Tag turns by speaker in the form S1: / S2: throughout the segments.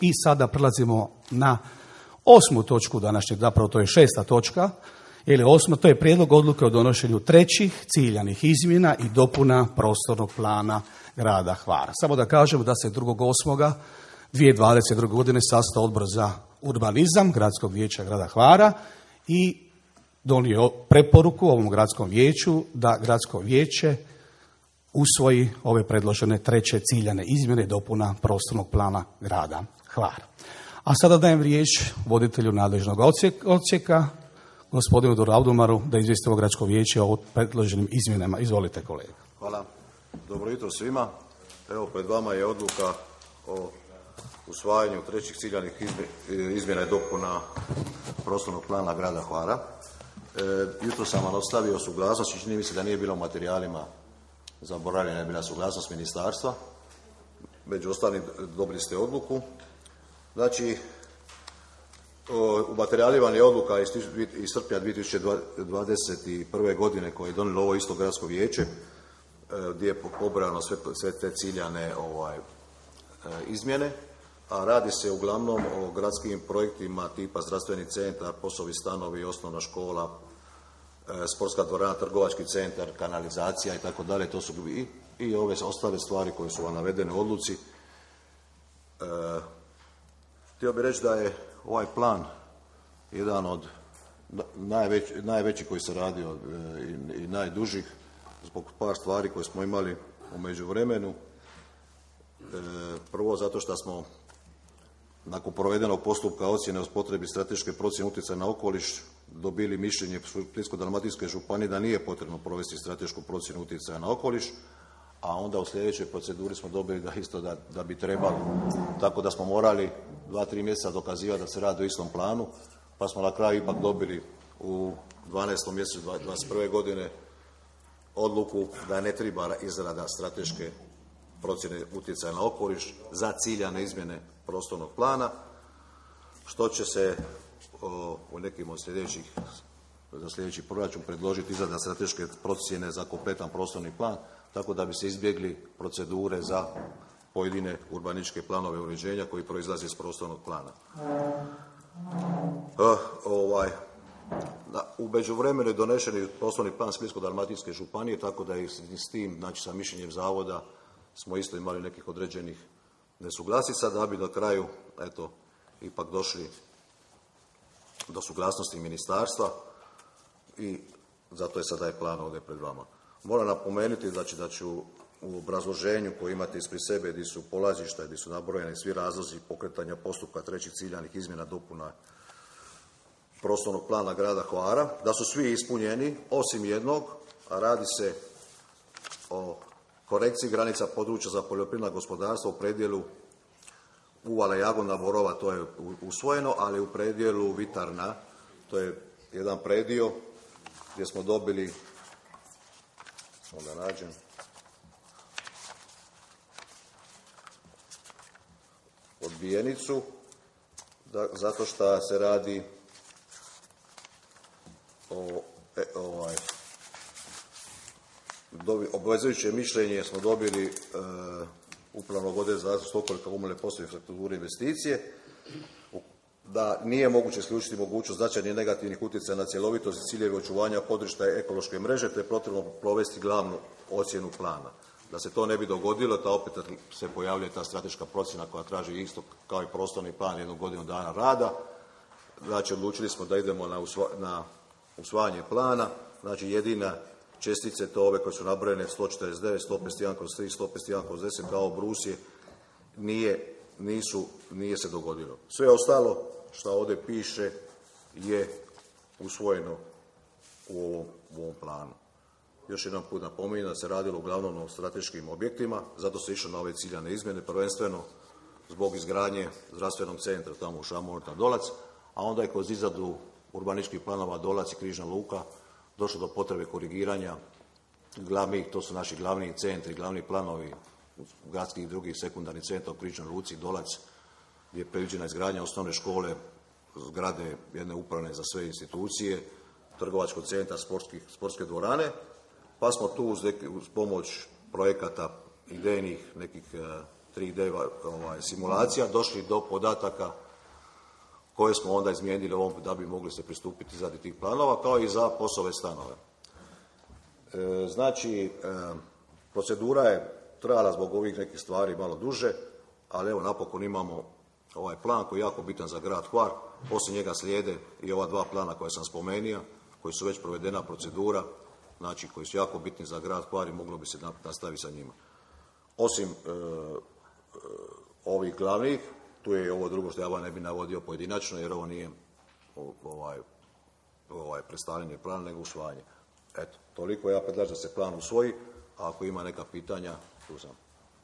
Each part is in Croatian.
S1: I sada prelazimo na 8. točku današnjeg, zapravo to je 6. točka, ili 8. to je prijedlog odluke o donošenju 3. ciljanih izmjena i dopuna prostornog plana grada Hvara. Samo da kažemo da se 2.8.2022. godine sastao Odbor za urbanizam Gradskog vijeća grada Hvara i donio preporuku ovom gradskom vijeću da gradsko vijeće usvoji ove predložene 3. ciljane izmjene i dopuna prostornog plana grada Hvara. A sada dajem riječ voditelju nadležnog odsjeka, gospodinu Duraudumaru, da izvijesti ovo gradsko vijeće o predloženim izmjenama. Izvolite, kolega.
S2: Hvala. Dobro jutro svima. Evo, pred vama je odluka o usvajanju 3. ciljanih izmjena i dopuna prostornog plana grada Hvara. Jutro sam vam ostavio suglasnost i čini mi se da nije bilo u materijalima zaboravljena je bila suglasnost ministarstva. Među ostalim dobili ste odluku. Znači, u materijalima je odluka iz srpnja 2021. godine koje je donijelo ovo isto gradsko vijeće, gdje je pobrojano sve te ciljane izmjene, a radi se uglavnom o gradskim projektima tipa zdravstveni centar, POS-ovi stanovi, osnovna škola, sportska dvorana, trgovački centar, kanalizacija i tako dalje. To su i ove ostale stvari koje su vam navedene u odluci. Htio bih reći da je ovaj plan jedan od najvećih koji se radio i najdužih zbog par stvari koje smo imali u međuvremenu. Prvo zato što smo nakon provedenog postupka ocjene o potrebi strateške procjene utjecaja na okoliš dobili mišljenje Splitsko-dalmatinske županije da nije potrebno provesti stratešku procjenu utjecaja na okoliš, a onda u sljedećoj proceduri smo dobili da bi trebalo. Tako da smo morali 2-3 mjeseca dokazivati da se radi o istom planu, pa smo na kraju ipak dobili u 12. mjesecu 2021. godine odluku da ne treba izrada strateške procjene utjecaja na okoliš za ciljane izmjene prostornog plana, što će se u nekim od za sljedeći proračun predložiti izrada strateške procjene za kompletan prostorni plan, tako da bi se izbjegli procedure za pojedine urbanističke planove uređenja koji proizlaze iz prostornog plana. U međuvremenu je donešen prostorni plan Splitsko-dalmatinske županije, tako da i s tim, znači sa mišljenjem zavoda, smo isto imali nekih određenih nesuglasica, da bi na kraju, ipak došli do suglasnosti ministarstva i zato je sada plan ovdje pred vama. Moram napomenuti znači, da ću u obrazloženju koje imate ispred sebe, gdje su polazišta, gdje su nabrojeni svi razlozi pokretanja postupka 3. ciljanih izmjena dopuna prostornog plana grada Hvara, da su svi ispunjeni, osim jednog, a radi se o korekciji granica područja za poljoprivredna gospodarstva u predjelu Uvala, Jagodna, Borova, to je usvojeno, ali u predjelu Vitarna, to je jedan predio gdje smo dobili, onda nađem, odbijenicu, zato što se radi o obvezujuće mišljenje smo dobili Upravnog odjela za zaštitu okoliša, komunalne poslove, infrastrukture i investicije, da nije moguće isključiti mogućnost značajnih negativnih utjecaja na cjelovitost i ciljeve očuvanja područja ekološke mreže, te potrebno provesti glavnu ocjenu plana. Da se to ne bi dogodilo, da opet se pojavljuje ta strateška procjena koja traži isto kao i prostorni plan 1 godinu dana rada. Znači, odlučili smo da idemo na usvajanje plana. Znači, jedina čestice, to ove koje su nabrojene 149, 151/3, 151/10 kao brusje, nije se dogodilo. Sve ostalo što ovdje piše je usvojeno u ovom planu. Još jedan put napominjem da se radilo uglavnom o strateškim objektima, zato se išlo na ove ciljane izmjene, prvenstveno zbog izgradnje zdravstvenog centra tamo u Šamorta Dolac, a onda je kroz izradu urbanističkih planova Dolac i Križna Luka došlo do potrebe korigiranja glavnih, to su naši glavni centri, glavni planovi gradskih i drugih sekundarnih centra u Križnoj Luci, Dolac, gdje je predviđena izgradnja osnovne škole, zgrade jedne upravne za sve institucije, trgovačkog centra, sportske dvorane, pa smo tu uz pomoć projekata idejnih nekih 3D simulacija došli do podataka koje smo onda izmijenili da bi mogli se pristupiti izradi tih planova, kao i za POS-ove stanove. Znači, procedura je trajala zbog ovih nekih stvari malo duže, ali evo napokon imamo ovaj plan koji je jako bitan za grad Hvar. Poslije njega slijede i ova dva plana koja sam spomenuo, koji su već provedena procedura, znači koji su jako bitni za grad Hvar i moglo bi se nastaviti sa njima. Osim ovih glavnih, tu je ovo drugo što ja vam ne bi navodio pojedinačno, jer ovo nije predstavljanje plana, nego usvajanje. Eto, toliko. Ja predlažem da se plan usvoji, a ako ima neka pitanja, tu sam.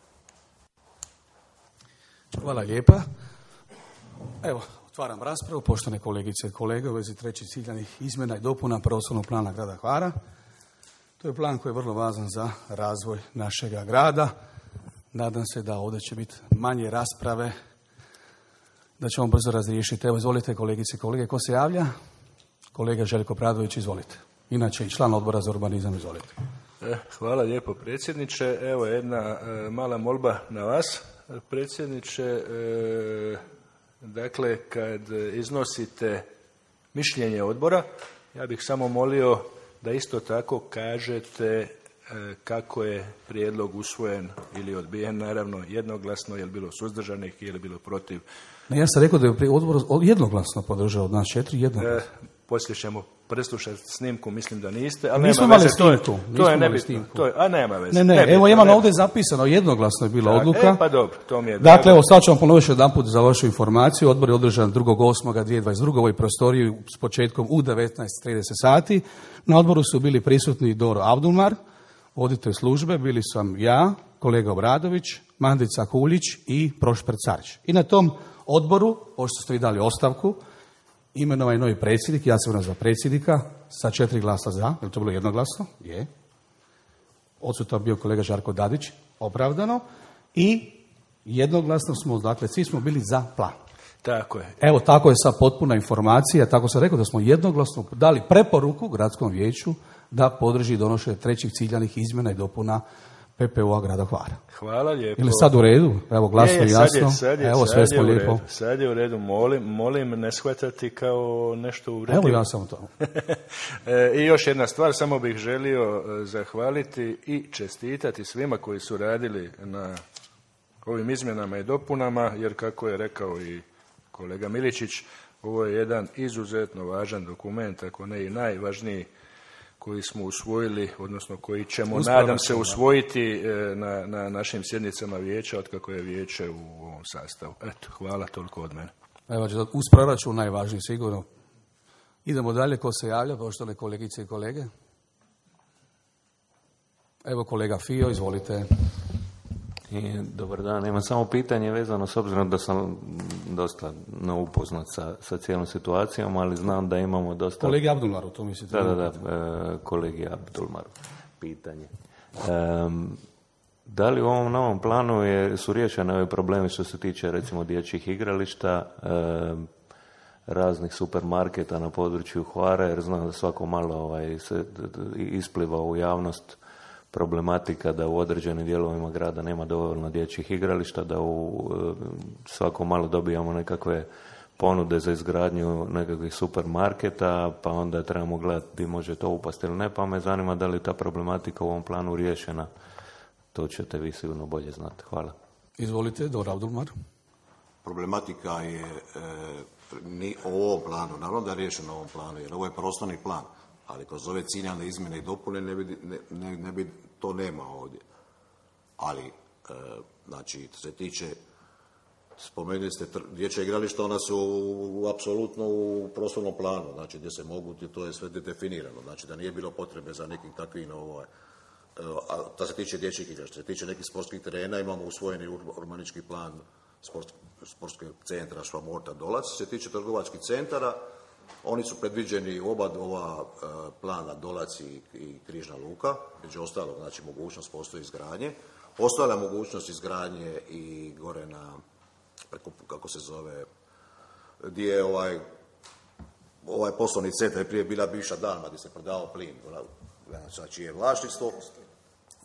S1: Hvala lijepa. Evo, otvaram raspravu, poštovane kolegice i kolege, u vezi trećih ciljanih izmjena i dopuna prostornog plana grada Hvara. To je plan koji je vrlo važan za razvoj našega grada. Nadam se da ovdje će biti manje rasprave, da ćemo brzo razriješiti. Evo, izvolite kolegice i kolege, ko se javlja? Kolega Željko Pradović, izvolite. Inače i član odbora za urbanizam, izvolite.
S3: Hvala lijepo predsjedniče. Evo jedna mala molba na vas, predsjedniče. Dakle, kad iznosite mišljenje odbora, ja bih samo molio da isto tako kažete kako je prijedlog usvojen ili odbijen, naravno jednoglasno, je li bilo suzdržanih ili je bilo protiv.
S1: Ja sam rekao da je odbor jednoglasno podržao od nas 4, jednoglasno.
S3: Poslije ćemo preslušati snimku, mislim da niste, ali
S1: nismo
S3: nema veze,
S1: snimku.
S3: To je nebitno. A nema veze.
S1: Ne, evo imam ovdje zapisano, jednoglasno je bila odluka.
S3: Pa dobro, to mi je
S1: dakle, evo sad ću vam ponoviti jedan put za vašu informaciju. Odbor je održan 2.8.2022. u ovoj prostoriji s početkom u 19:30 sati. Na odboru su bili prisutni Doro Abdulmar, voditelj službe, bili sam ja, kolega Obradović, Mandica Kuljić i Prošper Carić. I na tom odboru, pošto ste vi dali ostavku, imenovan je novi predsjednik, ja sam za predsjednika, sa 4 glasa za, je li to bilo jednoglasno? Je. Odsutan bio kolega Žarko Dadić, opravdano, i jednoglasno smo, dakle, svi smo bili za plan.
S3: Tako je.
S1: Evo, tako je sad potpuna informacija, tako sam rekao da smo jednoglasno dali preporuku gradskom vijeću da podrži donošenje trećih ciljanih izmjena i dopuna PPU-a grada Hvara.
S3: Hvala lijepo.
S1: Ili sad u redu? Evo, glasno i jasno. Evo, sve smo lijepo.
S3: Sad je u redu. Molim ne shvatati kao nešto uvredljivo.
S1: Evo, ja sam to.
S3: I još jedna stvar, samo bih želio zahvaliti i čestitati svima koji su radili na ovim izmjenama i dopunama, jer kako je rekao i kolega Miličić, ovo je jedan izuzetno važan dokument, ako ne i najvažniji, koji smo usvojili, odnosno koji ćemo, nadam se, usvojiti na našim sjednicama vijeća, otkako je vijeće u ovom sastavu. Eto, hvala, toliko od mene.
S1: Evo, uz proračun najvažniji, sigurno. Idemo dalje, ko se javlja, poštovane kolegice i kolege? Evo, kolega Fio, izvolite.
S4: Dobar dan, imam samo pitanje vezano, s obzirom da sam dosta neupoznat sa cijelom situacijom, ali znam da imamo dosta...
S1: Kolegi Abdulmaru, to mislite?
S4: Da, kolegi Abdulmaru. Pitanje. Da li u ovom novom planu su riješeni ovi problemi što se tiče, recimo, dječjih igrališta, raznih supermarketa na području Hvara, jer znam da svako malo se ispliva u javnost problematika da u određenim dijelovima grada nema dovoljno dječjih igrališta, da svako malo dobijamo nekakve ponude za izgradnju nekakvih supermarketa, pa onda trebamo gledati gdje može to upasti ili ne, pa me zanima da li ta problematika u ovom planu riješena. To ćete vi sigurno bolje znati. Hvala.
S1: Izvolite, Doro Abdulmar.
S2: Problematika je u ovom planu, naravno da je riješena u ovom planu, jer ovo je prostorni plan, ali kroz ove ciljane izmjene i dopune ne bi to nema ovdje. Ali, znači, se tiče, spomenuli ste dječja igrališta, ona su apsolutno u prostornom planu, znači gdje se mogu, to je sve definirano, znači da nije bilo potrebe za nekim takvim, a da se tiče dječjih igrališta, se tiče nekih sportskih terena, imamo usvojeni urbanički plan sportskog centra Švamorta Dolac, se tiče trgovačkih centara, oni su predviđeni oba ova plana Dolac i Križna luka, među ostalog, znači mogućnost postoji izgradnje. Postojala mogućnost izgradnje i gore na, preko, kako se zove, gdje je ovaj poslovni centar, je prije bila bivša Dalma, gdje se prodavao plin, znači je vlasništvo,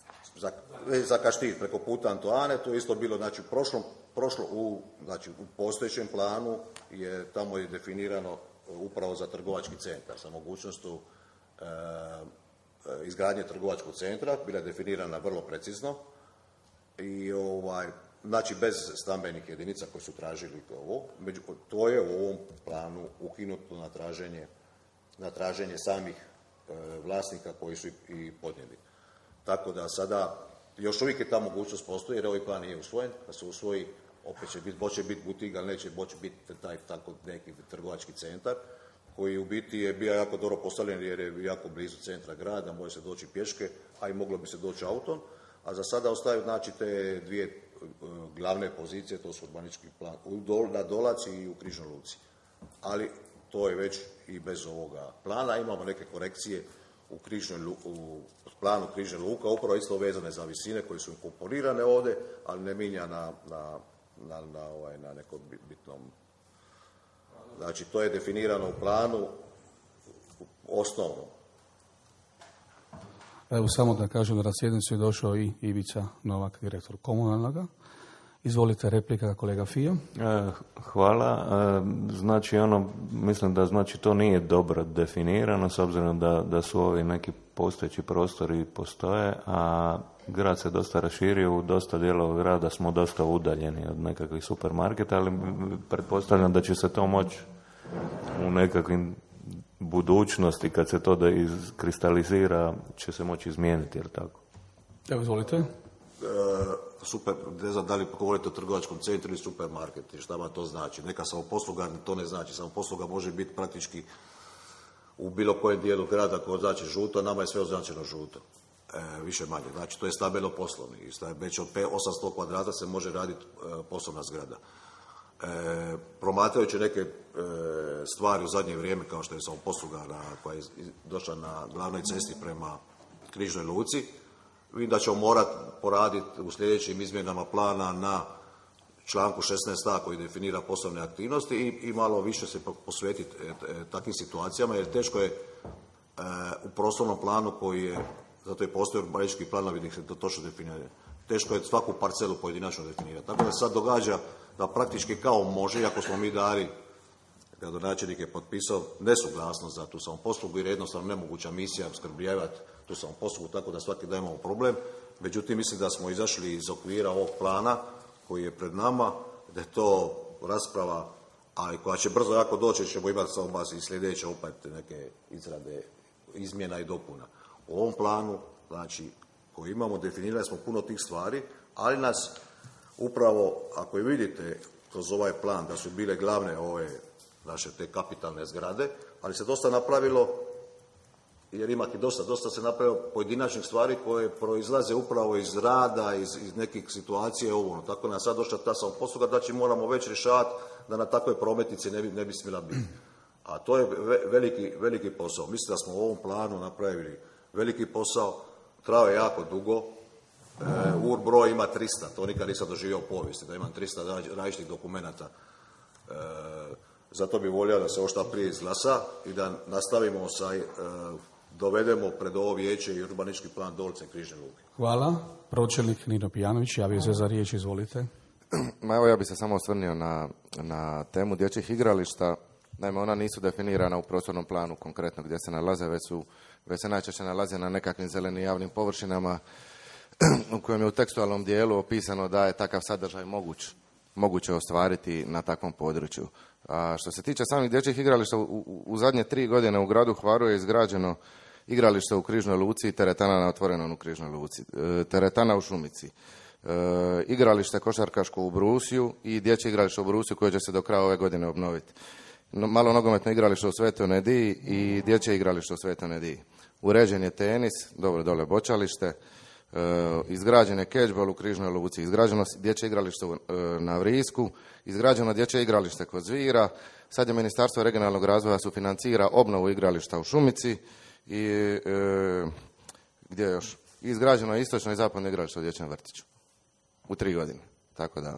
S2: za Kaštilj preko puta Antoane, to je isto bilo, znači u postojećem planu tamo je definirano upravo za trgovački centar, sa mogućnostu izgradnje trgovačkog centra, bila je definirana vrlo precizno i znači bez stambenih jedinica koji su tražili ovo, to je u ovom planu ukinuto na traženje samih vlasnika koji su i podnijeli. Tako da sada još uvijek je ta mogućnost postoji jer ovaj plan nije usvojen, da se usvoji opet će biti butik, ali neće moći biti taj tako neki trgovački centar koji u biti je bio jako dobro postavljen jer je jako blizu centra grada, može se doći pješke, a i moglo bi se doći autom, a za sada ostaju znači te dvije glavne pozicije, to su urbanički plan na Dolac i u Križnoj Luci. Ali to je već i bez ovoga plana, imamo neke korekcije u planu Križne Luka, upravo isto vezane za visine koje su inkorporirane ovdje, ali ne minja na nekom bitnom. Znači, to je definirano u planu osnovno.
S1: Evo samo da kažem da na sjednicu je došao i Ivica Novak, direktor komunalnoga. Izvolite, replika kolega Fio.
S4: Hvala. Znači mislim da znači to nije dobro definirano s obzirom da su ovi neki postojeći prostori postoje, a grad se dosta raširio, u dosta dijelova grada smo dosta udaljeni od nekakvih supermarketa, ali pretpostavljam da će se to moći u nekakvim budućnosti kad se to da iskristalizira će se moći izmijeniti, jer tako?
S1: Evo, izvolite.
S2: Super, ne znam da li govorite o trgovačkom centru ili supermarketu, šta vam to znači. Neka samoposluga to ne znači, samoposluga može biti praktički u bilo kojem dijelu grada koji znači žuto, nama je sve označeno žuto, više manje. Znači to je stambeno poslovni, već od 800 kvadrata se može raditi poslovna zgrada. Promatrajući neke stvari u zadnje vrijeme, kao što je samoposluga koja je došla na glavnoj cesti prema Križnoj Luci, vidim da ćemo morati poraditi u sljedećim izmjenama plana na članku 16a koji definira poslovne aktivnosti i malo više se posvetiti takvim situacijama, jer teško je u prostornom planu koji je, zato je postoji urbanički planovi gdje se to točno definira, teško je svaku parcelu pojedinačno definirati. Tako da se sad događa da praktički kao može, iako smo mi dali, gradonačelnik je potpisao nesuglasnost za tu samoposlugu jer je jednostavno nemoguća misija opskrbljivati tu samoposlugu, tako da svaki dan imamo problem. Međutim, mislim da smo izašli iz okvira ovog plana koji je pred nama, da je to rasprava, ali koja će brzo jako doći, ćemo imati samo i sljedeće opet neke izrade izmjena i dopuna. U ovom planu, znači, koji imamo, definirali smo puno tih stvari, ali nas upravo, ako je vidite kroz ovaj plan da su bile glavne ove naše te kapitalne zgrade, ali se dosta napravilo, jer ima i dosta se napravilo pojedinačnih stvari koje proizlaze upravo iz rada, iz nekih situacija ovo. Tako nam sad došla ta samoposluga, znači moramo već rješavati da na takvoj prometnici ne bi smjela biti. A to je veliki posao. Mislim da smo u ovom planu napravili veliki posao, trajao je jako dugo. Broj ima 300, to nikad nisam doživio u povijesti, da imam 300 različitih dokumenata. Zato bi volio da se ovo šta prije izglasa i da nastavimo dovedemo pred ovo vijeće i urbanički plan Dolce Križne Luke.
S1: Hvala. Pročelnik Nino Pijanović, javio se za riječ, izvolite.
S5: Evo, ja bih se samo osvrnio na temu dječjih igrališta. Naime, ona nisu definirana u prostornom planu konkretno gdje se nalaze, već se najčešće nalaze na nekakvim zelenim javnim površinama u kojem je u tekstualnom dijelu opisano da je takav sadržaj moguće ostvariti na takvom području. A što se tiče samih dječjih igrališta, u zadnje 3 godine u gradu Hvaru je izgrađeno igralište u Križnoj Luci i teretana na otvorenom u Križnoj Luci, teretana u Šumici, igralište košarkaško u Brusiju i dječje igralište u Brusiju koje će se do kraja ove godine obnoviti. Malo nogometno igralište u Svetoj Nediji i dječje igralište u Svetoj Nediji. Uređen je tenis, dobro dole bočalište, izgrađen je kečbol u Križnoj Luci, izgrađeno dječje igralište na Vrisku, izgrađeno dječje igralište kod Zvira, sad je Ministarstvo regionalnog razvoja sufinancira obnovu igrališta u Šumici i gdje još? Izgrađeno je istočno i zapadno igralište u dječjem vrtiću u 3 godine. Tako da...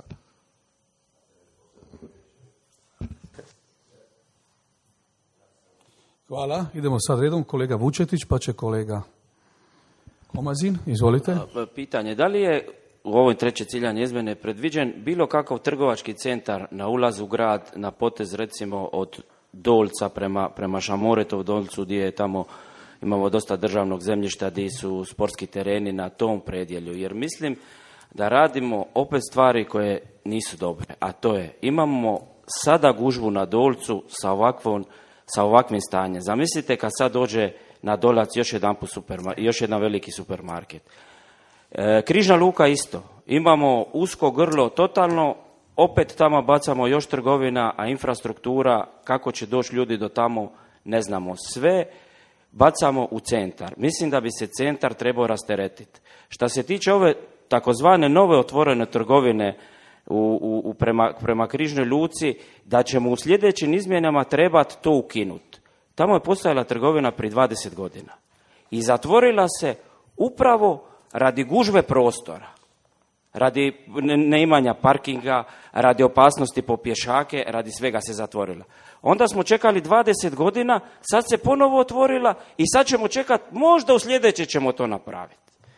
S1: Hvala. Idemo sad redom. Kolega Vučetić, pa će kolega Komazin, izvolite.
S6: Pitanje, da li je u ovoj trećoj ciljanoj izmjeni predviđen bilo kakav trgovački centar na ulazu u grad, na potez recimo od Dolca prema Šamoretov Dolcu, gdje je tamo imamo dosta državnog zemljišta, gdje su sportski tereni na tom predjelju, jer mislim da radimo opet stvari koje nisu dobre, a to je, imamo sada gužvu na Dolcu sa ovakvim stanjem. Zamislite kad sad dođe na Dolac još jedan veliki supermarket. Križna luka isto. Imamo usko grlo totalno, opet tamo bacamo još trgovina, a infrastruktura, kako će doći ljudi do tamo, ne znamo. Sve bacamo u centar. Mislim da bi se centar trebao rasteretiti. Što se tiče ove takozvane nove otvorene trgovine prema Križnoj luci, da ćemo u sljedećim izmjenama trebati to ukinuti. Tamo je postojala trgovina prije 20 godina i zatvorila se upravo radi gužve prostora, radi neimanja parkinga, radi opasnosti po pješake, radi svega se zatvorila. Onda smo čekali 20 godina, sad se ponovo otvorila i sad ćemo čekati, možda u sljedeće ćemo to napraviti.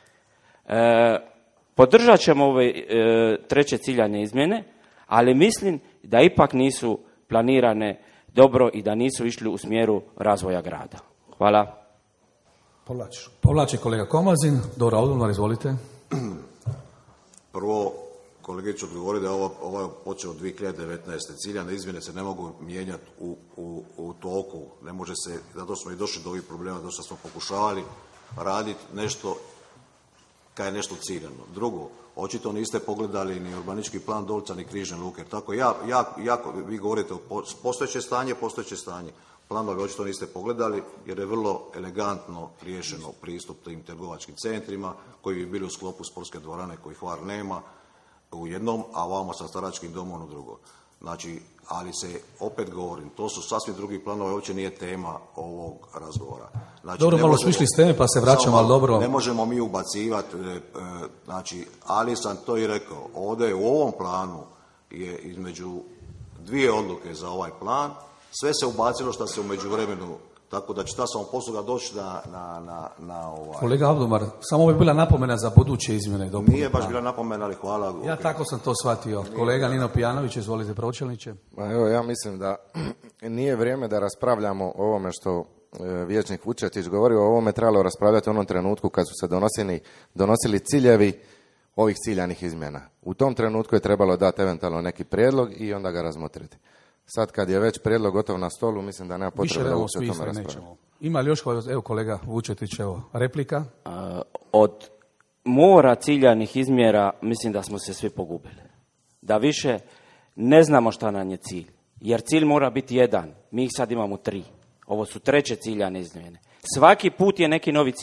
S6: Podržat ćemo ove treće ciljane izmjene, ali mislim da ipak nisu planirane dobro i da nisu išli u smjeru razvoja grada. Hvala.
S1: Povlači kolega Komazin. Dora Odmar, izvolite.
S2: Prvo, kolege ću odgovoriti da je ovo počeo od 2019. Ciljane izmjene se ne mogu mijenjati u toku. Ne može se, zato smo i došli do ovih problema, zato što smo pokušavali raditi nešto kad je nešto ciljano. Drugo, očito niste pogledali ni urbanički plan Dolca ni Križne luke. Tako vi govorite o postojeće stanje. Planove očito niste pogledali jer je vrlo elegantno riješeno pristup tim trgovačkim centrima koji bi bili u sklopu sportske dvorane koji Hvar nema u jednom, a vamo sa staračkim domom u drugo. Znači, ali se opet govorim, to su sasvim drugi planovi, uopće nije tema ovog razgovora. Znači,
S1: dobro, malo smo išli s teme pa se vraćamo, ali dobro.
S2: Ne možemo mi ubacivati, znači, ali sam to i rekao, ovdje u ovom planu je između dvije odluke za ovaj plan, sve se ubacilo što se u međuvremenu, tako da će ta samoposluga doći na ovaj...
S1: Kolega Abdomar, samo bi bila napomena za buduće izmjene i dopune.
S2: Nije baš bila napomena, ali hvala.
S1: Ja tako sam to shvatio. Kolega Nino Pijanović, izvolite, pročelniče.
S5: Evo, ja mislim da nije vrijeme da raspravljamo o ovome što vijećnik Vučetić govori, o ovome trebalo raspravljati u onom trenutku kad su se donosili ciljevi ovih ciljanih izmjena. U tom trenutku je trebalo dati eventualno neki prijedlog i onda ga razmotriti. Sad kad je već prijedlog gotov na stolu, mislim da nema potrebe da uopće o tome raspravljamo.
S1: Ima li još, evo kolega Vučetić, evo, replika?
S6: Od mora ciljanih izmjera mislim da smo se svi pogubili. Da više ne znamo šta nam je cilj. Jer cilj mora biti jedan. Mi ih sad imamo 3. Ovo su treće ciljane izmjene. Svaki put je neki novi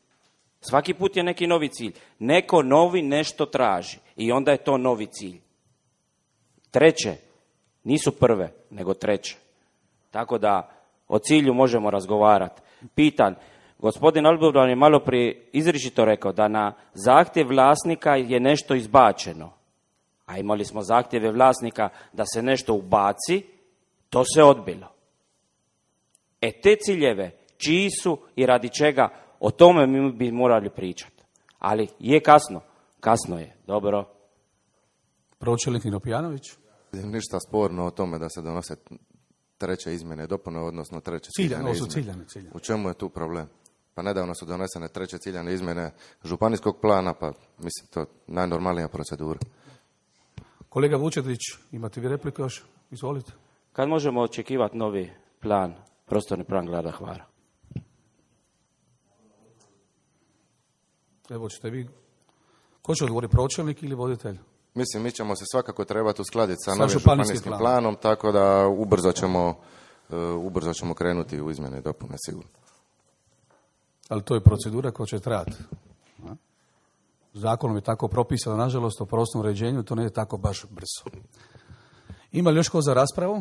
S6: cilj. Neko novi nešto traži. I onda je to novi cilj. Treće. Nisu prve, nego treće. Tako da o cilju možemo razgovarati. Pitan, gospodin Albudan je malo prije izričito rekao da na zahtjev vlasnika je nešto izbačeno. A imali smo zahtjeve vlasnika da se nešto ubaci, to se odbilo. Te ciljeve, čiji su i radi čega, o tome mi bi morali pričati. Ali je kasno je, dobro.
S1: Pročelnik Nino Pijanović.
S5: Ništa sporno o tome da se donose treće izmjene i dopune, odnosno treće ciljane izmjene. U čemu je tu problem? Pa nedavno su donesene treće ciljane izmjene županijskog plana, pa mislim to najnormalnija procedura.
S1: Kolega Vučetić, imate vi repliku još? Izvolite.
S6: Kad možemo očekivati novi plan, prostorni plan grada Hvara?
S1: Evo ćete vi. Ko će odgovoriti, pročelnik ili voditelj?
S5: Mislim, mi ćemo se svakako trebati uskladiti sa novim županijskim planom, tako da ubrzo ćemo krenuti u izmjene i dopune, sigurno.
S1: Ali to je procedura koja će trajati. Zakonom je tako propisano, nažalost, o prostornom uređenju, to ne je tako baš brzo. Ima li još ko za raspravu?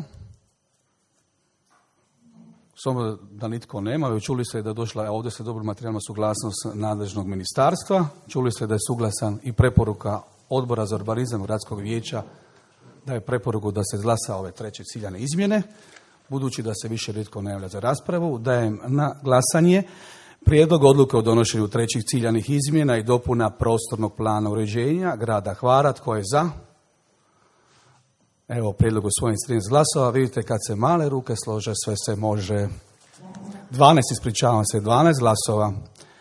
S1: Samo da nitko nema, čuli ste da je došla, ovdje se dobila materijalna suglasnost nadležnog ministarstva, čuli ste da je suglasan i preporuka Odbora za urbanizam gradskog vijeća da je preporuku da se glasa ove treće ciljane izmjene. Budući da se više nitko ne javlja za raspravu, dajem na glasanje Prijedlog odluke o donošenju trećih ciljanih izmjena i dopuna prostornog plana uređenja grada Hvara. Tko je za? Evo, prijedlog usvojen s 13 glasova. Vidite, kad se male ruke slože, sve se može. 12 glasova.